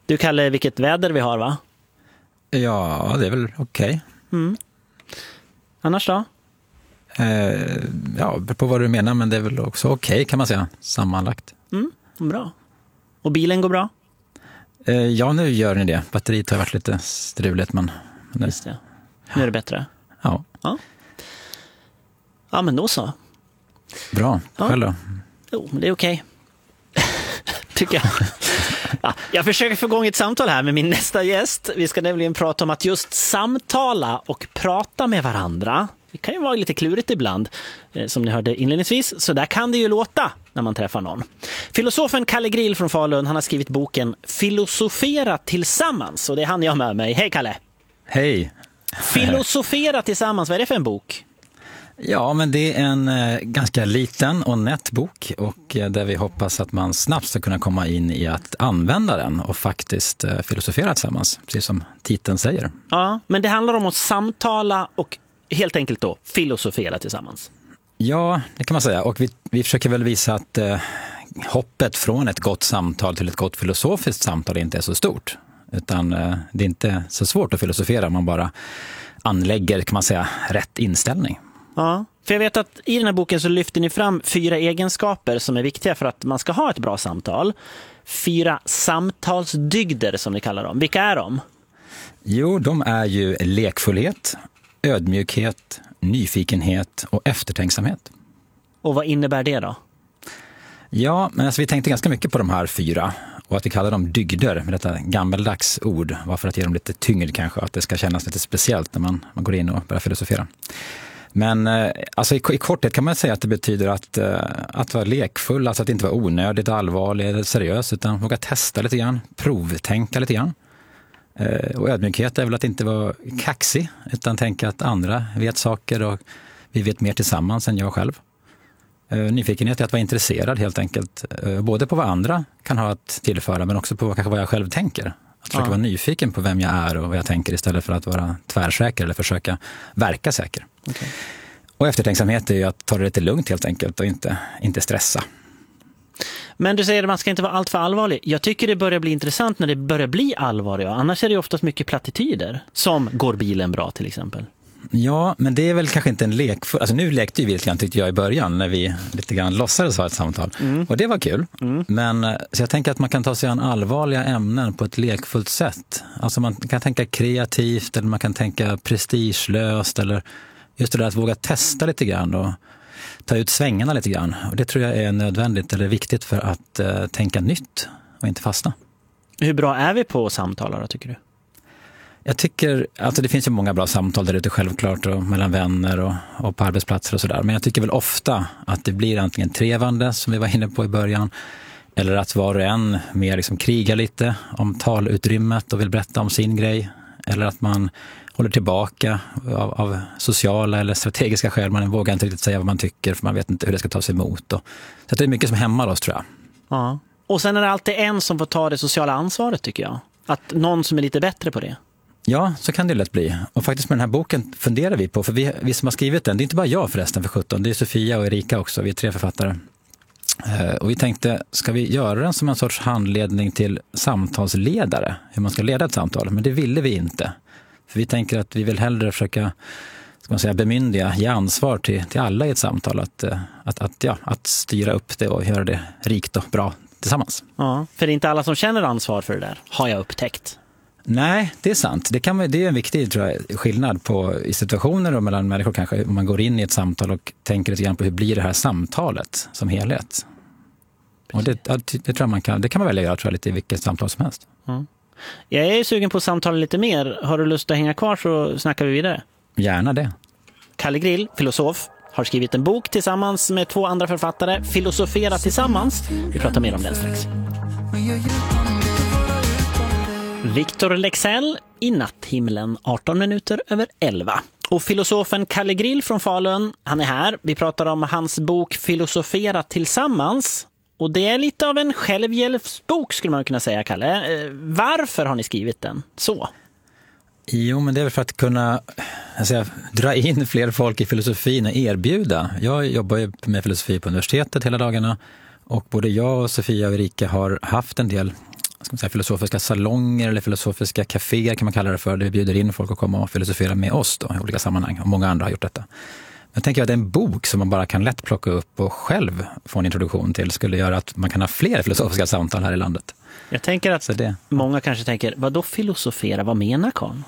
Du, Kalle, vilket väder vi har, va? Ja, det är väl okej. Annars då? Ja, på vad du menar, men det är väl också okej, kan man säga, sammanlagt. Bra. Och bilen går bra? Ja, nu gör ni det. Batteriet har varit lite struligt, men Just det. Nu är det bättre. Ja. Ja, men då så. Bra. Själv då? Jo, men det är okej. Tycker jag. Ja, jag försöker få igång ett samtal här med min nästa gäst. Vi ska nämligen prata om att just samtala och prata med varandra. Det kan ju vara lite klurigt ibland, som ni hörde inledningsvis. Så där kan det ju låta när man träffar någon. Filosofen Kalle Grill från Falun, han har skrivit boken Filosofera tillsammans. Och det är han jag med mig. Hej, Kalle! Hej! Filosofera tillsammans, vad är det för en bok? Ja, men det är en ganska liten och nätt bok, och där vi hoppas att man snabbt ska kunna komma in i att använda den och faktiskt filosofera tillsammans, precis som titeln säger. Ja, men det handlar om att samtala och helt enkelt då filosofera tillsammans. Ja, det kan man säga, och vi försöker väl visa att hoppet från ett gott samtal till ett gott filosofiskt samtal inte är så stort, utan det är inte så svårt att filosofera om man bara anlägger, kan man säga, rätt inställning. Ja, för jag vet att i den här boken så lyfter ni fram 4 egenskaper som är viktiga för att man ska ha ett bra samtal. 4 samtalsdygder som ni kallar dem. Vilka är de? Jo, de är ju lekfullhet, ödmjukhet, nyfikenhet och eftertänksamhet. Och vad innebär det då? Ja, men alltså vi tänkte ganska mycket på de här 4, och att vi kallar dem dygder med detta gammeldags ord, var för att ge dem lite tyngd kanske, att det ska kännas lite speciellt när man går in och börjar filosofera. Men alltså i korthet kan man säga att det betyder att vara lekfull, alltså att inte vara onödigt allvarlig eller seriös, utan våga testa lite grann, provtänka lite grann. Och ödmjukhet är väl att inte vara kaxig, utan tänka att andra vet saker och vi vet mer tillsammans än jag själv. Nyfikenhet är att vara intresserad helt enkelt, både på vad andra kan ha att tillföra, men också på kanske vad jag själv tänker. Att försöka vara nyfiken på vem jag är och vad jag tänker, istället för att vara tvärsäker eller försöka verka säker. Okay. Och eftertänksamhet är ju att ta det lite lugnt helt enkelt och inte stressa. Men du säger att man ska inte vara allt för allvarlig. Jag tycker det börjar bli intressant när det börjar bli allvarligt. Annars är det oftast mycket plattityder. Som går bilen bra till exempel. Ja, men det är väl kanske inte en lekfull... Alltså nu lekte ju vi lite grann, tyckte jag, i början när vi lite grann låtsades ha ett samtal. Och det var kul. Men så jag tänker att man kan ta sig an allvarliga ämnen på ett lekfullt sätt. Alltså man kan tänka kreativt, eller man kan tänka prestigelöst, eller just det där att våga testa lite grann och ta ut svängarna lite grann. Och det tror jag är nödvändigt eller viktigt för att tänka nytt och inte fastna. Hur bra är vi på samtal då, tycker du? Jag tycker, alltså det finns ju många bra samtal där ute självklart, och mellan vänner och på arbetsplatser och sådär. Men jag tycker väl ofta att det blir antingen trevande, som vi var inne på i början, eller att var och en mer liksom krigar lite om talutrymmet och vill berätta om sin grej. Eller att man håller tillbaka av sociala eller strategiska skäl. Man vågar inte riktigt säga vad man tycker, för man vet inte hur det ska tas emot. Så det är mycket som hämmar oss, tror jag. Ja. Och sen är det alltid en som får ta det sociala ansvaret, tycker jag. Att någon som är lite bättre på det. Ja, så kan det lätt bli. Och faktiskt med den här boken funderar vi på, för vi som har skrivit den, det är inte bara jag förresten för 17, det är Sofia och Erika också, vi är 3 författare. Och vi tänkte, ska vi göra den som en sorts handledning till samtalsledare, hur man ska leda ett samtal? Men det ville vi inte. För vi tänker att vi vill hellre försöka, ska man säga, bemyndiga, ge ansvar till alla i ett samtal, att styra upp det och göra det rikt och bra tillsammans. Ja, för det är inte alla som känner ansvar för det där, har jag upptäckt. Nej, det är sant. Det är en viktig, tror jag, skillnad i situationer och mellan människor kanske, om man går in i ett samtal och tänker lite grann på hur blir det här samtalet som helhet. Precis. Och det tror jag det kan man välja göra, tror jag, lite i vilket samtal som helst. Mm. Jag är sugen på att samtala lite mer. Har du lust att hänga kvar så snackar vi vidare? Gärna det. Kalle Grill, filosof, har skrivit en bok tillsammans med 2 andra författare, Filosofera tillsammans. Vi pratar mer om den strax. Victor Lexell i natthimlen 11:18. Och filosofen Kalle Grill från Falun, han är här. Vi pratar om hans bok Filosofera tillsammans. Och det är lite av en självhjälpsbok, skulle man kunna säga, Kalle. Varför har ni skrivit den så? Jo, men det är väl för att kunna dra in fler folk i filosofin och erbjuda. Jag jobbar ju med filosofi på universitetet hela dagarna, och både jag och Sofia och Erika har haft en del ska man säga, filosofiska salonger eller filosofiska kaféer kan man kalla det för. Det bjuder in folk att komma och filosofera med oss då, i olika sammanhang. Och många andra har gjort detta. Men jag tänker att en bok som man bara kan lätt plocka upp och själv få en introduktion till skulle göra att man kan ha fler filosofiska samtal här i landet. Jag tänker att många kanske tänker, vad då filosofera? Vad menar Karl?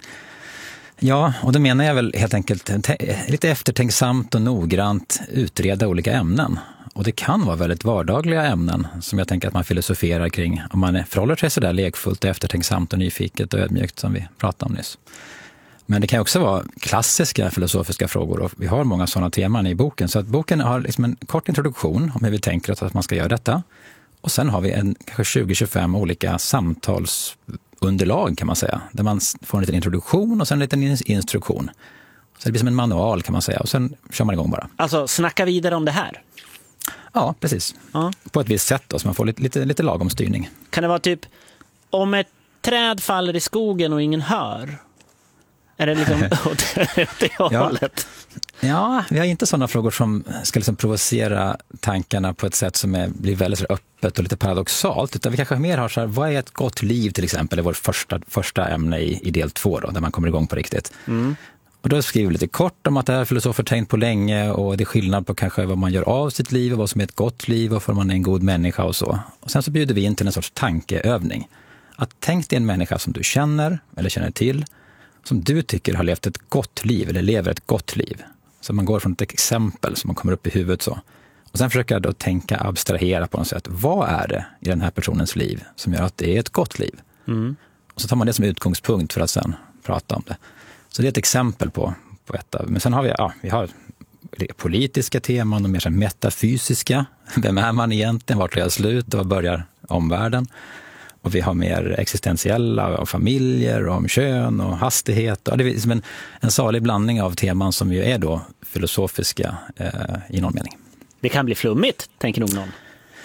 Ja, och då menar jag väl helt enkelt lite eftertänksamt och noggrant utreda olika ämnen. Och det kan vara väldigt vardagliga ämnen som jag tänker att man filosoferar kring om man förhåller sig sådär lekfullt, eftertänksamt och nyfiket och ödmjukt som vi pratade om nyss. Men det kan också vara klassiska filosofiska frågor och vi har många sådana teman i boken. Så att boken har liksom en kort introduktion om hur vi tänker oss att man ska göra detta. Och sen har vi kanske 20-25 olika samtalsunderlag kan man säga. Där man får en liten introduktion och sen en liten instruktion. Så det blir som en manual kan man säga och sen kör man igång bara. Alltså snacka vidare om det här? Ja, precis. Ja. På ett visst sätt då, så man får lite lagom styrning. Kan det vara typ, om ett träd faller i skogen och ingen hör? Är det liksom åt det hållet? Ja, vi har inte sådana frågor som ska liksom provocera tankarna på ett sätt som blir väldigt öppet och lite paradoxalt. Utan vi kanske mer har så här, vad är ett gott liv till exempel? Det är vårt första ämne i del 2 då, där man kommer igång på riktigt. Mm. Och då skriver vi lite kort om att det här filosofer tänkt på länge och det är skillnad på kanske vad man gör av sitt liv och vad som är ett gott liv och för man är en god människa och så. Och sen så bjuder vi in till en sorts tankeövning. Att tänk dig en människa som du känner eller känner till, som du tycker har levt ett gott liv eller lever ett gott liv. Så man går från ett exempel som man kommer upp i huvudet så. Och sen försöker jag då tänka, abstrahera på något sätt. Vad är det i den här personens liv som gör att det är ett gott liv? Mm. Och så tar man det som utgångspunkt för att sen prata om det. Så det är ett exempel på detta. Men sen har vi har politiska teman och mer metafysiska. Vem är man egentligen? Vart tar jag slut? Och var börjar omvärlden? Och vi har mer existentiella och familjer och om kön och hastighet. Och det är som en salig blandning av teman som ju är då filosofiska i någon mening. Det kan bli flummigt, tänker nog någon.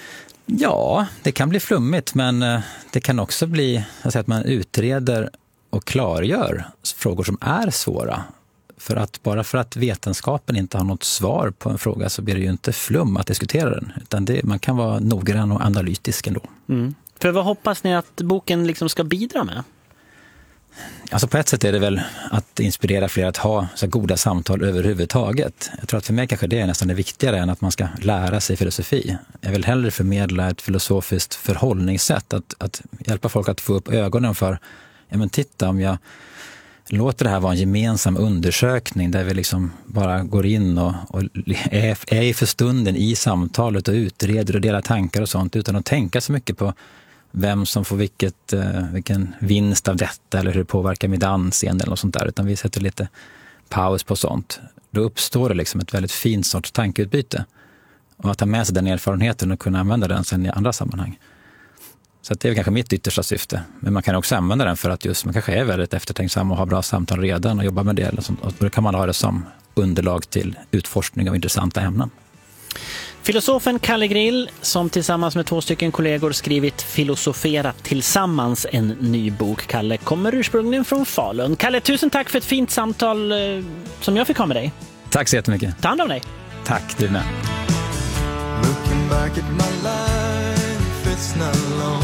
Ja, det kan bli flummigt, men det kan också bli att man utreder och klargör frågor som är svåra. Bara för att vetenskapen inte har något svar på en fråga så blir det ju inte flum att diskutera den. Utan man kan vara noggrann och analytisk ändå. Mm. För vad hoppas ni att boken liksom ska bidra med? Alltså på ett sätt är det väl att inspirera fler att ha så goda samtal överhuvudtaget. Jag tror att för mig kanske det är nästan det viktigare än att man ska lära sig filosofi. Jag vill hellre förmedla ett filosofiskt förhållningssätt. Att hjälpa folk att få upp ögonen för, ja men titta, om jag låter det här vara en gemensam undersökning där vi liksom bara går in och är för stunden i samtalet och utreder och delar tankar och sånt utan att tänka så mycket på vem som får vilken vinst av detta eller hur det påverkar mitt anseende eller något sånt där, utan vi sätter lite paus på sånt. Då uppstår det liksom ett väldigt fint sorts tankeutbyte. Och att ta med sig den erfarenheten och kunna använda den sen i andra sammanhang. Så att det är kanske mitt yttersta syfte. Men man kan också använda den för att just man kanske är väldigt eftertänksam och har bra samtal redan och jobbar med det. Och då kan man ha det som underlag till utforskning av intressanta ämnen. Filosofen Kalle Grill, som tillsammans med 2 kollegor skrivit Filosofera tillsammans, en ny bok. Kalle kommer ursprungligen från Falun. Kalle, tusen tack för ett fint samtal som jag fick ha med dig. Tack så jättemycket. Ta hand om dig. Tack, du med. Looking back at my life, it's not long.